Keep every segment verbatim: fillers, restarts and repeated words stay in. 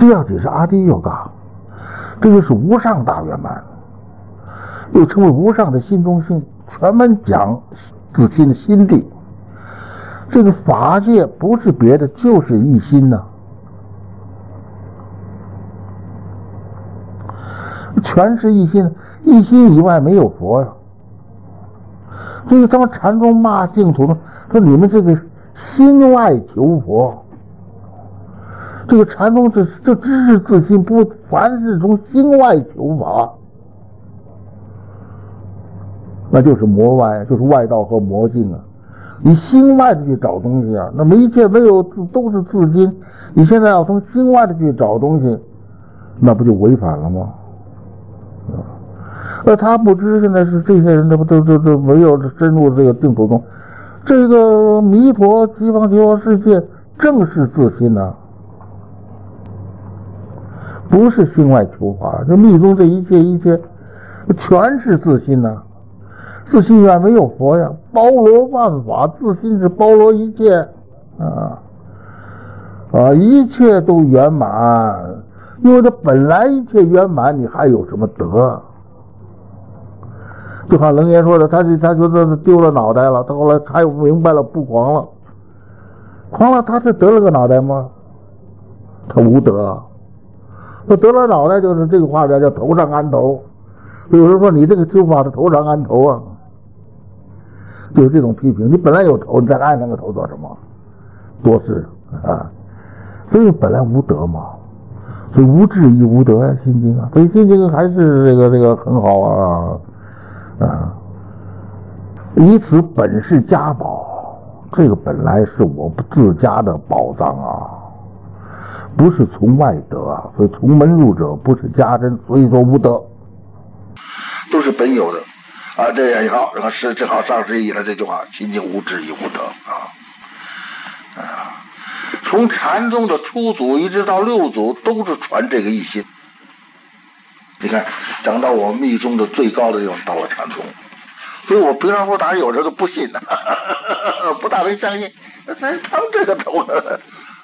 这要解释阿迪yoga，这就是无上大圆满，又称为无上的心中性，全门讲自心的心地。这个法界不是别的，就是一心呐、啊，全是一心，一心以外没有佛呀。这个咱们禅宗骂净土呢，说你们这个心外求佛，这个禅宗这这知识自心，不凡是从心外求法，那就是魔外，就是外道和魔性啊。你心外的去找东西啊，那么一切没有都是自心，你现在要从心外的去找东西，那不就违反了吗？那他不知现在是这些人，这不都都都没有深入这个净土宗，这个弥陀西方极乐世界正是自心呐、啊，不是心外求法。这密宗这一切一切全是自心呐、啊。自心远没有佛呀，包罗万法，自心是包罗一切啊啊，一切都圆满，因为这本来一切圆满，你还有什么得？就像楞严说的，他他觉得丢了脑袋了，他后来他又明白了，不狂了，狂了，他是得了个脑袋吗？他无德，他得了脑袋就是这个话叫叫头上安头。有人说你这个修法是头上安头啊。就是这种批评，你本来有头，你再安那个头做什么？多事啊！所以本来无德嘛，所以无智亦无德呀，《心经》啊，所以《心经》还是这个这个很好啊啊！以此本是家宝，这个本来是我自家的宝藏啊，不是从外得啊，所以从门入者不是家珍，所以说无德，都是本有的。啊，这样也好，然后是正好上师译了这句话：心经无智亦无德啊！啊，从禅宗的初祖一直到六祖，都是传这个一心。你看，讲到我们密宗的最高的地方，到了禅宗，所以我平常说，大家有时候不信呢、啊，不大能相信，这他们这个头呢，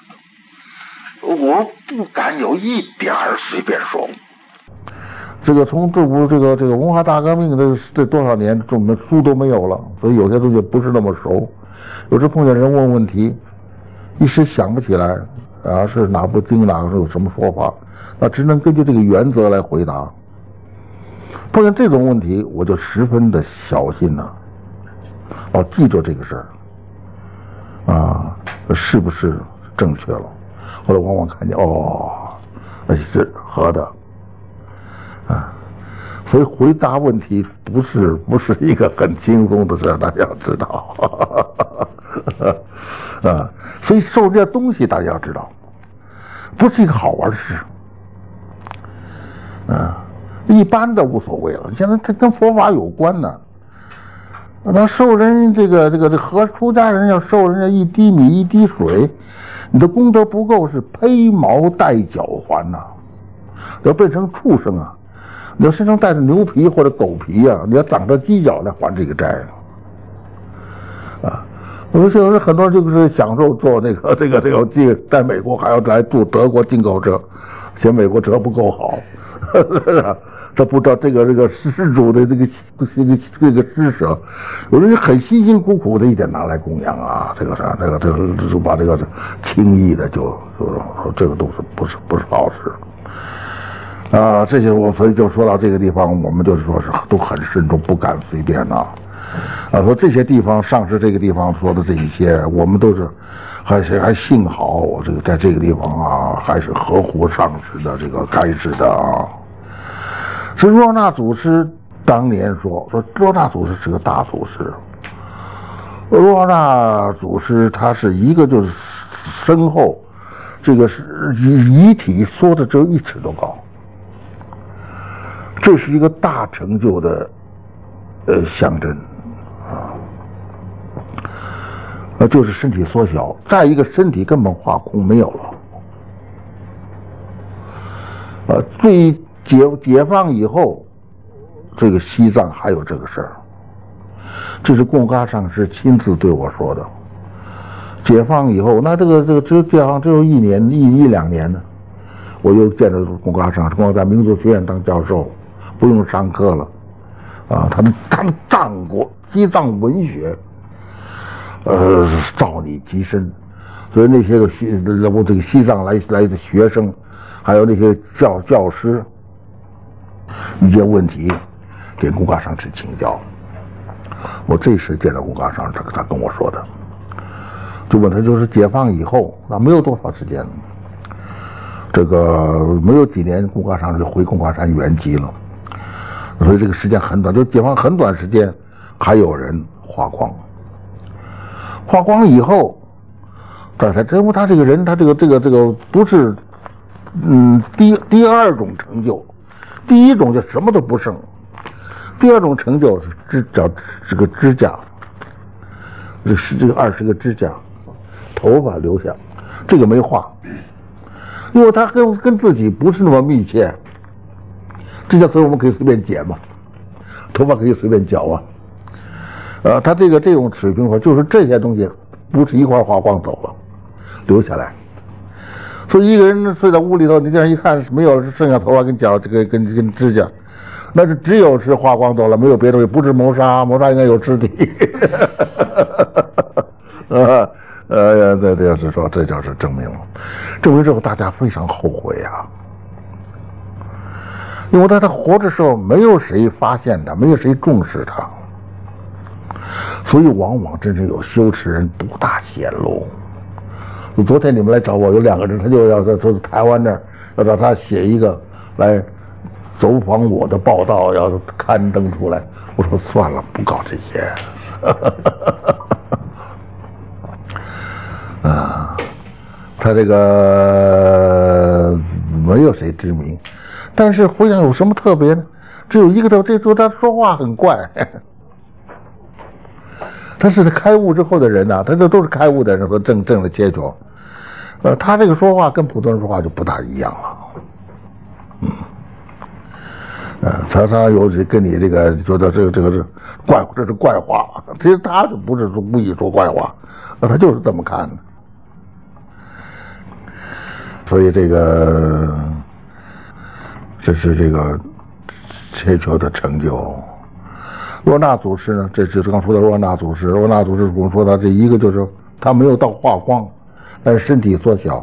我不敢有一点儿随便说。这个从这部这个这个文化大革命的这多少年，我们书都没有了，所以有些东西不是那么熟。有时碰见人问问题，一时想不起来啊，是哪部经哪个是有什么说法，那只能根据这个原则来回答。碰见这种问题，我就十分的小心了、啊，哦，记住这个事儿啊，是不是正确了？后来往往看见哦，那是合的。啊，所以回答问题不是不是一个很轻松的事，大家要知道。啊，所以受这东西大家要知道，不是一个好玩的事。啊，一般的无所谓了。现在这跟佛法有关呢。那受人这个这个这和出家人要受人家一滴米一滴水，你的功德不够是披毛戴角还呐、啊，要变成畜生啊！你要身上带着牛皮或者狗皮啊，你要长着犄角来还这个债啊！我们现在很多人就是享受做那个这个这个这个，在美国还要来做德国进口车，嫌美国车不够好，他不知道这个这个施主的这个这个这个施舍，有人很辛辛苦苦的一点拿来供养啊，这个啥这个这个就把这个轻易的就就说这个都是不是不是好事。啊，这些我所以就说到这个地方，我们就是说是都很慎重，不敢随便呐、啊。啊，说这些地方，上师这个地方说的这一些，我们都是还是还幸好，我这个在这个地方啊，还是合乎上师的这个开示的啊。这若那祖师当年说说，若那祖师是个大祖师，若那祖师他是一个就是身后这个是遗体缩的只有一尺多高。这是一个大成就的呃象征啊，呃就是身体缩小，再一个身体根本化空没有了。呃，最解解放以后，这个西藏还有这个事儿，这是贡嘎上师亲自对我说的。解放以后，那这个这个只解放只有一年一一两年呢， 我又见着龚嘎上，龚嘎在民族学院当教授，不用上课了，啊，他的他的藏国西藏文学，呃，照你极深，所以那些个西我这个西藏来来的学生，还有那些教教师，一些问题给龚嘎上去请教。我这时见到龚嘎上，他他跟我说的，就问他就是解放以后，那没有多少时间了。这个没有几年，龚嘎上就回龚嘎山原籍了，所以这个时间很短，就解放很短时间，还有人花光，花光以后，这才因为他这个人，他这个这个这个不是，嗯，第第二种成就，第一种就什么都不剩，第二种成就是指叫这个指甲，这是这个二十个指甲，头发留下，这个没画。因为他跟跟自己不是那么密切，指甲所以我们可以随便剪嘛，头发可以随便绞啊，呃，他这个这种水平说，就是这些东西不是一块花光走了，留下来，所以一个人睡在屋里头，你这样一看没有剩下头发跟脚这个跟跟指甲，那是只有是花光走了，没有别的东西，不是谋杀，谋杀应该有肢体，啊。呃，这这就是说，这就是证明了，证明之后大家非常后悔啊，因为在他活着时候，没有谁发现他，没有谁重视他，所以往往真正有羞耻人不大显露。昨天你们来找我，有两个人，他就要说台湾那儿要让他写一个来走访我的报道，要刊登出来，我说算了，不搞这些。啊，他这个没有谁知名，但是回想有什么特别呢？只有一个特，这时候他说话很怪。他是开悟之后的人呐、啊，他这都是开悟的人和正正的接触，呃，他这个说话跟普通人说话就不大一样了。嗯，呃，常常有跟你这个觉得这个这个是怪，这是怪话，其实他就不是说故意说怪话，他就是这么看的。所以这个，这是这个切球的成就。若那祖师呢？这就是刚说的若那祖师。若那祖师我们说他这一个就是他没有到化光，但是身体缩小，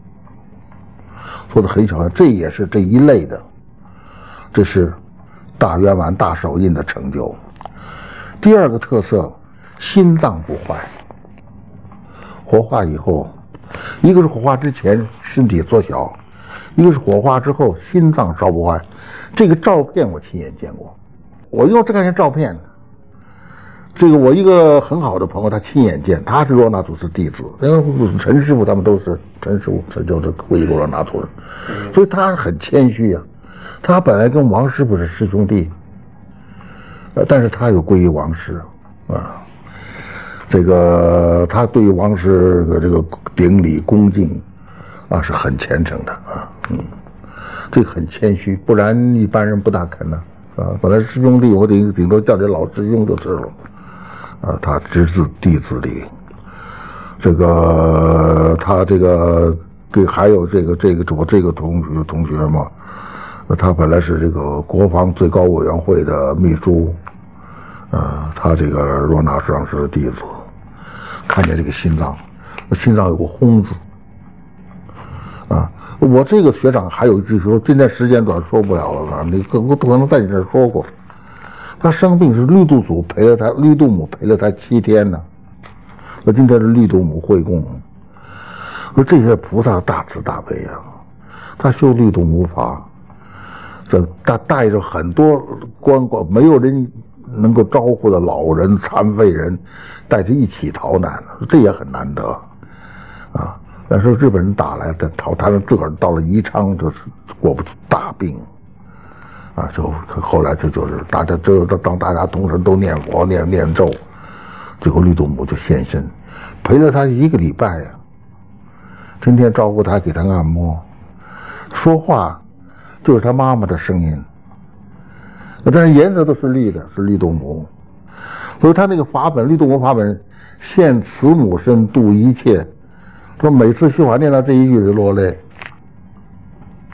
做的很小，这也是这一类的，这是大圆满大手印的成就。第二个特色，心脏不坏，火化以后。一个是火化之前身体缩小，一个是火化之后心脏烧不坏。这个照片我亲眼见过，我用这张照片，这个我一个很好的朋友他亲眼见，他是若那祖师弟子，因为陈师傅他们都是陈师傅，这就是皈依若那祖师，所以他很谦虚啊。他本来跟王师傅是师兄弟，呃，但是他有皈依王师啊。这个他对王师的这个顶礼恭敬啊是很虔诚的啊，嗯，这个很谦虚，不然一般人不大肯呢啊。本来师兄弟我顶顶多叫这老师兄就是了啊，他只字弟子礼。这个他这个对还有这个这个我这个同学同学嘛，他本来是这个国防最高委员会的秘书啊，他这个若那上师的弟子。看见这个心脏，心脏有个轰字啊！我这个学长还有一句说，今天时间短说不了了，你可不可能在你这儿说过？他生病是绿度祖陪了他，绿度母陪了他七天呢。我今天是绿度母会供，说这些菩萨大慈大悲啊，他修绿度母法，这他带着很多关关没有人能够招呼的老人、残废人，带着一起逃难，这也很难得啊。那时候日本人打来的逃，他们自个儿到了宜昌，就是过不去大病啊，就后来就就是大家就当大家同时都念佛念念咒，最后绿度母就现身，陪了他一个礼拜呀、啊，天天照顾他，给他按摩，说话就是他妈妈的声音。但是颜色都是绿的，是绿度母，所以他那个法本绿度母法本现慈母身度一切，说每次修法念到这一句就落泪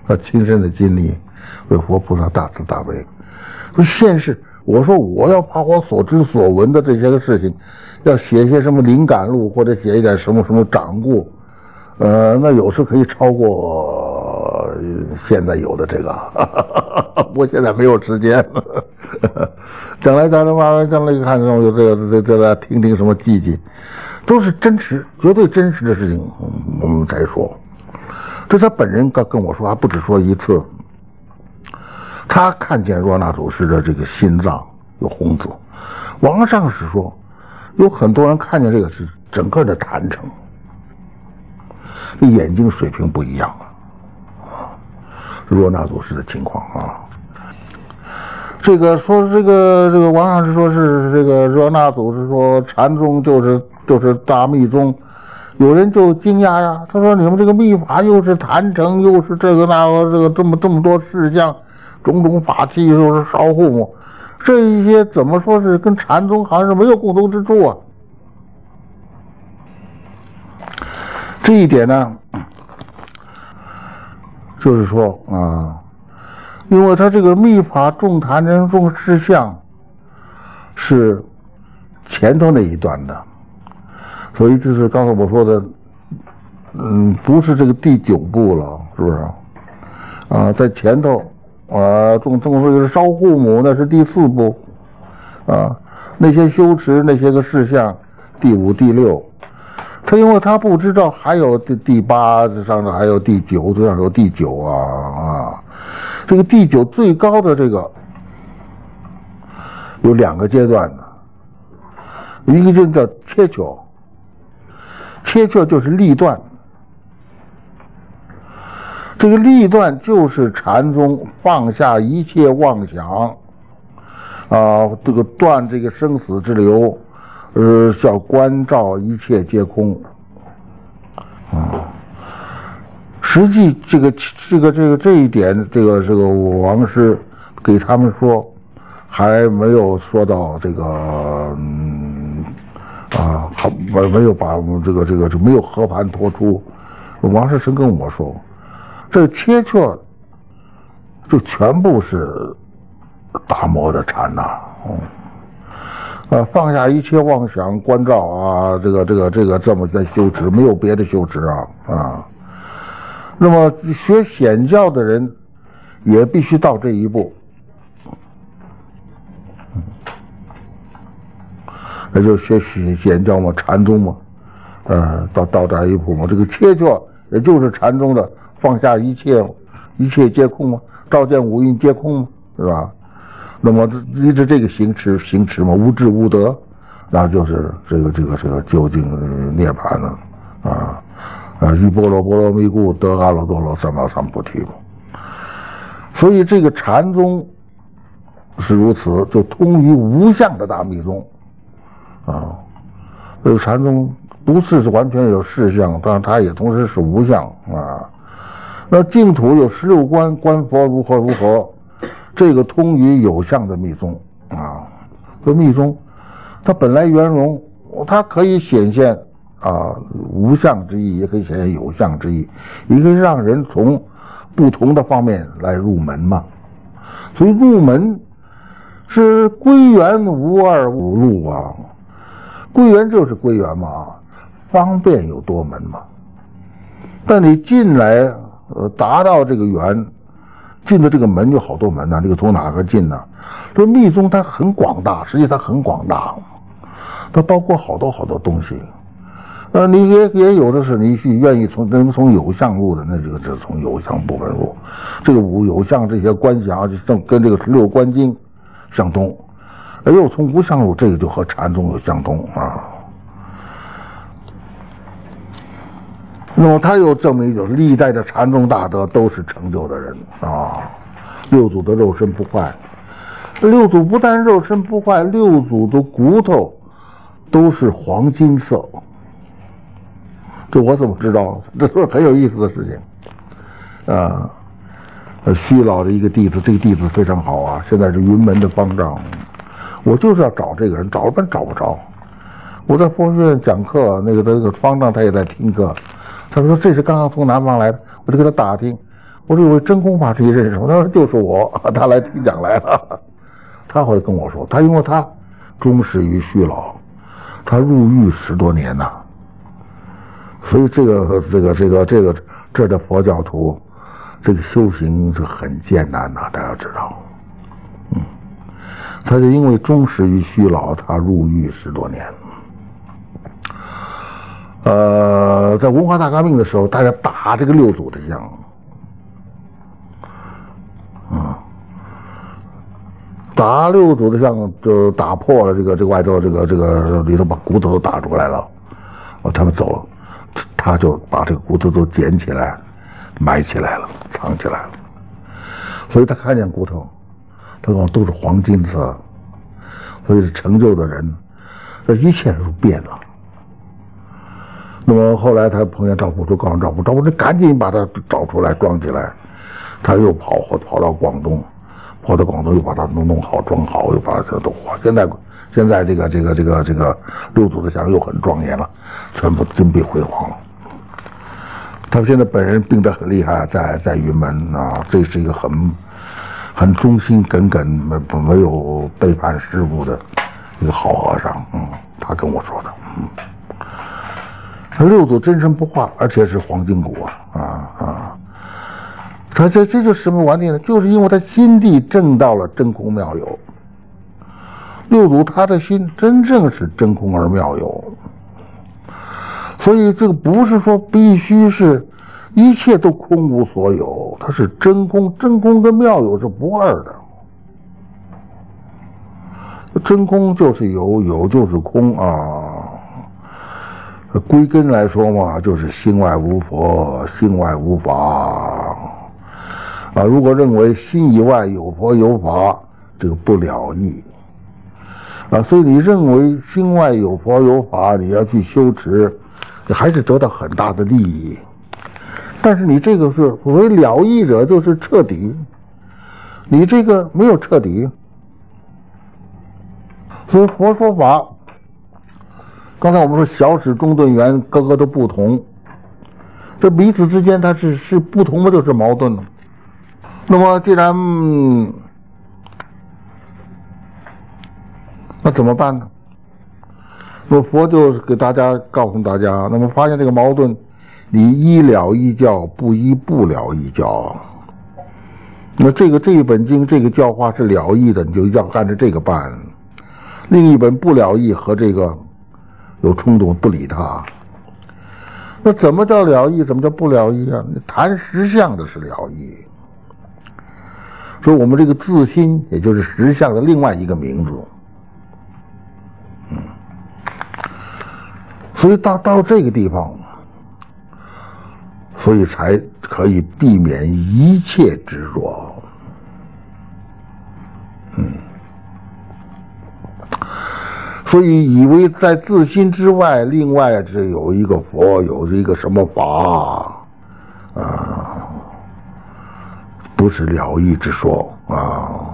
他亲身的经历，为佛菩萨大慈大悲。所以现世，我说我要把我所知所闻的这些个事情，要写一些什么灵感录，或者写一点什么什么掌故，呃，那有时可以超过现在有的这个，我现在没有时间。将来咱们慢慢将来看这种有这个这这来听听什么记记，都是真实绝对真实的事情，我们再说。这他本人跟跟我说，还不止说一次。他看见若那祖师的这个心脏有红紫，王上是说，有很多人看见这个是整个的坛城，这眼睛水平不一样了。若那祖师的情况啊。这个说这个这个王上是说是这个若那祖是说禅宗就是就是大密宗，有人就惊讶呀，他说你们这个密法又是坛城，又是这个那个这个这么这么多事项，种种法器又是烧护母，这一些怎么说是跟禅宗好像是没有共同之处啊？这一点呢，就是说啊。因为他这个密法重坛人重事项是前头那一段的，所以这是刚才我说的，嗯，不是这个第九部了，是不是？啊，在前头啊，重重说是烧护母，那是第四部啊，那些修持那些个事项，第五、第六。他因为他不知道还有第第八上头还有第九，这上有第九啊啊。这个第九最高的这个有两个阶段的，一个就叫切窍，切窍就是立断，这个立断就是禅宗放下一切妄想啊，这个断这个生死之流，呃，叫观照一切皆空啊。实际这个这个这个这一点，这个这个王师给他们说，还没有说到这个嗯啊，还没没有把我们这个这个就没有和盘托出。王师曾跟我说，这切窍就全部是大摩的禅呐、啊，嗯，啊，放下一切妄想，观照啊，这个这个这个这么在修持，没有别的修持啊啊。那么学显教的人也必须到这一步，那就学显教嘛，禅宗嘛，呃，到到这一步嘛。这个切窍也就是禅宗的放下一切，一切皆空嘛，照见五蕴皆空嘛，是吧？那么依着这个行持行持嘛，无智无得，那就是这个这个这个究竟涅槃了啊。啊，依波罗波罗蜜故得阿耨多罗三藐三菩提嘛。所以这个禅宗是如此，就通于无相的大密宗啊。这个禅宗不是完全有事相，但是它也同时是无相啊。那净土有十六观，观佛如何如何，这个通于有相的密宗啊。这密宗它本来圆融，它可以显现啊，无相之意，也可以显现有相之意，也可以让人从不同的方面来入门嘛。所以入门是归元无二无路啊，归元就是归元嘛，方便有多门嘛。但你进来，呃，达到这个圆，进的这个门有好多门呢、啊，这个从哪个进呢、啊？这密宗它很广大，实际它很广大，它包括好多好多东西。呃，你也也有的是你去愿意从能从有相入的，那这个是从有相部分入。这个无有相这些观想就正跟这个十六观经相通，哎呦，从无相入，这个就和禅宗有相通啊。那么他又证明，就是历代的禅宗大德都是成就的人啊。六祖的肉身不坏，六祖不但肉身不坏，六祖的骨头都是黄金色。这我怎么知道？这是很有意思的事情啊。虚老的一个弟子，这个弟子非常好啊，现在是云门的方丈。我就是要找这个人，找了半找不着。我在佛学院讲课，那个那个方丈他也在听课，他说这是刚刚从南方来的，我就给他打听， 我说有位真空法师认识我，他说就是我，他来听讲来了。他会跟我说，他因为他忠实于虚老，他入狱十多年呐，所以这个这个这个这个这的佛教徒，这个修行是很艰难的，大家知道。嗯，他就因为忠实于虚老，他入狱十多年。呃，在文化大革命的时候，大家打这个六祖的像，嗯，打六祖的像就打破了这个这个外头这个这个里头把骨头都打出来了，哦，他们走了，他就把这个骨头都捡起来，埋起来了，藏起来了，所以他看见骨头，他说都是黄金色，所以成就的人，这一切都变了。那么后来他碰见赵朴初，告诉赵朴初，赵朴初赶紧把他找出来装起来，他又跑跑到广东，跑到广东又把它弄弄好装好，又把它都化。现在现在这个这个这个这个六祖的像又很庄严了，全部金碧辉煌了。他现在本人病得很厉害，在在云门啊，这是一个很很忠心耿耿，没没有背叛师父的一个好和尚。嗯，他跟我说的。嗯。六祖真身不化，而且是黄金骨啊啊啊！他这这就是什么玩意呢？就是因为他心地正到了真空妙有。六祖他的心真正是真空而妙有，所以这个不是说必须是一切都空无所有，它是真空，真空跟妙有是不二的。真空就是有，有就是空啊。归根来说嘛，就是心外无佛，心外无法啊。如果认为心以外有佛有法，这个不了义啊。所以你认为心外有佛有法，你要去修持，你还是得到很大的利益。但是你这个是为了义者，就是彻底，你这个没有彻底。所以佛说法，刚才我们说小始中顿圆各个都不同，这彼此之间它是是不同的，就是矛盾了。那么既然、嗯、那怎么办呢？那么佛就给大家告诉大家，那么发现这个矛盾，你依了义教，不依不了义教。那这个这一本经这个教化是了义的，你就要按照这个办；另一本不了义和这个有冲突，不理他。那怎么叫了义？怎么叫不了义啊？谈实相的是了义。所以我们这个自心，也就是实相的另外一个名字。嗯，所以到到这个地方，所以才可以避免一切执着。嗯。所以以为在自心之外，另外是有一个佛，有一个什么法啊，不是了义之说啊。